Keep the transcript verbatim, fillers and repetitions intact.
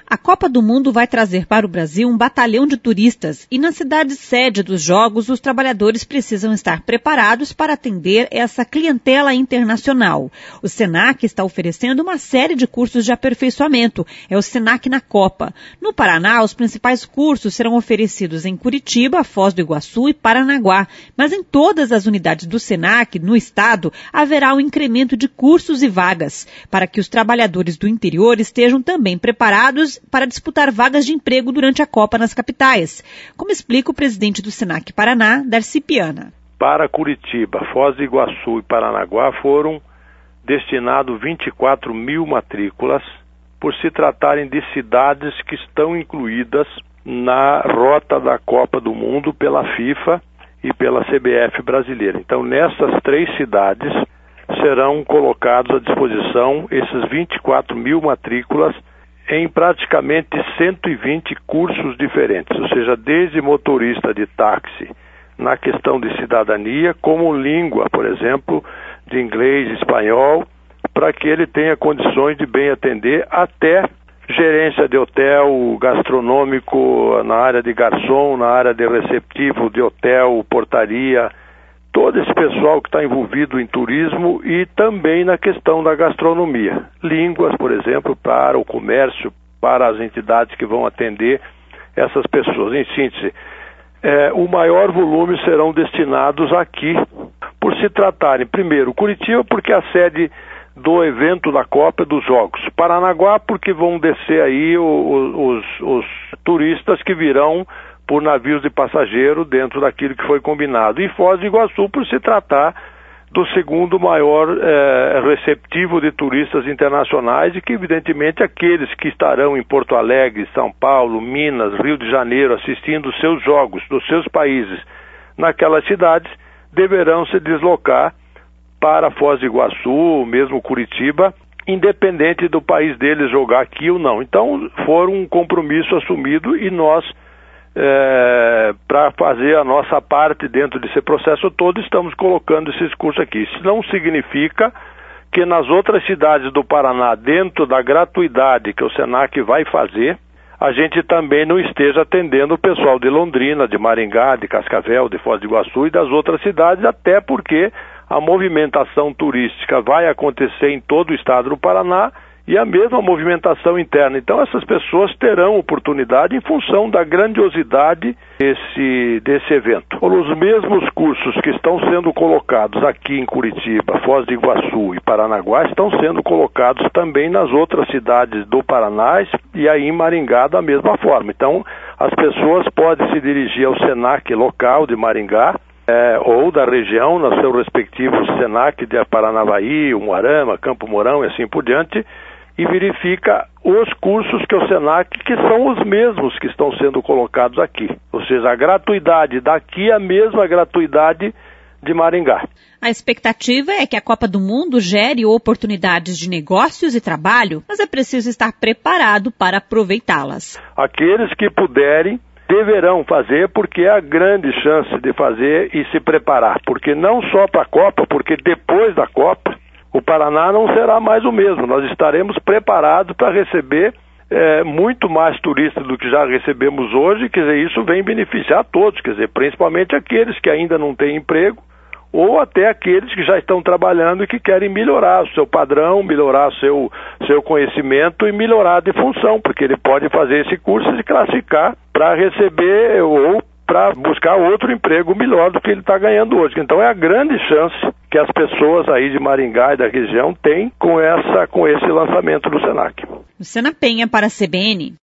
A Copa do Mundo vai trazer para o Brasil um batalhão de turistas e na cidade sede dos Jogos os trabalhadores precisam estar preparados para atender essa clientela internacional. O Senac está oferecendo uma série de cursos de aperfeiçoamento. É o Senac na Copa. No Paraná, os principais cursos serão oferecidos em Curitiba, Foz do Iguaçu e Paranaguá. Mas em todas as unidades do Senac, no estado, haverá um incremento de cursos e vagas, para que os trabalhadores do interior estejam também preparados para disputar vagas de emprego durante a Copa nas capitais, como explica o presidente do Senac Paraná, Darcy Piana. Para Curitiba, Foz do Iguaçu e Paranaguá foram destinados vinte e quatro mil matrículas, por se tratarem de cidades que estão incluídas na rota da Copa do Mundo pela FIFA e pela C B F brasileira. Então, nessas três cidades serão colocados à disposição esses vinte e quatro mil matrículas em praticamente cento e vinte cursos diferentes, ou seja, desde motorista de táxi na questão de cidadania, como língua, por exemplo, de inglês e espanhol, para que ele tenha condições de bem atender, até gerência de hotel, gastronômico, na área de garçom, na área de receptivo de hotel, portaria, todo esse pessoal que está envolvido em turismo e também na questão da gastronomia. Línguas, por exemplo, para o comércio, para as entidades que vão atender essas pessoas. Em síntese, é, o maior volume serão destinados aqui, por se tratarem, primeiro, Curitiba, porque é a sede do evento da Copa e dos Jogos. Paranaguá, porque vão descer aí os, os, os turistas que virão por navios de passageiro dentro daquilo que foi combinado. E Foz do Iguaçu, por se tratar do segundo maior eh, receptivo de turistas internacionais e que, evidentemente, aqueles que estarão em Porto Alegre, São Paulo, Minas, Rio de Janeiro, assistindo os seus jogos dos seus países naquelas cidades, deverão se deslocar para Foz do Iguaçu, mesmo Curitiba, independente do país deles jogar aqui ou não. Então, foi um compromisso assumido e nós, É, para fazer a nossa parte dentro desse processo todo, estamos colocando esses cursos aqui. Isso não significa que nas outras cidades do Paraná, dentro da gratuidade que o Senac vai fazer, a gente também não esteja atendendo o pessoal de Londrina, de Maringá, de Cascavel, de Foz do Iguaçu e das outras cidades, até porque a movimentação turística vai acontecer em todo o estado do Paraná e a mesma movimentação interna. Então essas pessoas terão oportunidade em função da grandiosidade desse, desse evento. Os mesmos cursos que estão sendo colocados aqui em Curitiba, Foz do Iguaçu e Paranaguá estão sendo colocados também nas outras cidades do Paraná e aí em Maringá da mesma forma. Então as pessoas podem se dirigir ao Senac local de Maringá, É, ou da região, no seu respectivo Senac de Paranavaí, Umuarama, Campo Mourão e assim por diante, e verifica os cursos que o Senac, que são os mesmos que estão sendo colocados aqui. Ou seja, a gratuidade daqui é a mesma gratuidade de Maringá. A expectativa é que a Copa do Mundo gere oportunidades de negócios e trabalho, mas é preciso estar preparado para aproveitá-las. Aqueles que puderem deverão fazer, porque é a grande chance de fazer e se preparar, porque não só para a Copa, porque depois da Copa o Paraná não será mais o mesmo. Nós estaremos preparados para receber é, muito mais turistas do que já recebemos hoje. Quer dizer, isso vem beneficiar todos, quer dizer, principalmente aqueles que ainda não têm emprego ou até aqueles que já estão trabalhando e que querem melhorar o seu padrão, melhorar o seu, seu conhecimento e melhorar de função, porque ele pode fazer esse curso e se classificar para receber ou para buscar outro emprego melhor do que ele está ganhando hoje. Então é a grande chance que as pessoas aí de Maringá e da região têm com, essa, com esse lançamento do Senac. Luciana Penha para a C B N.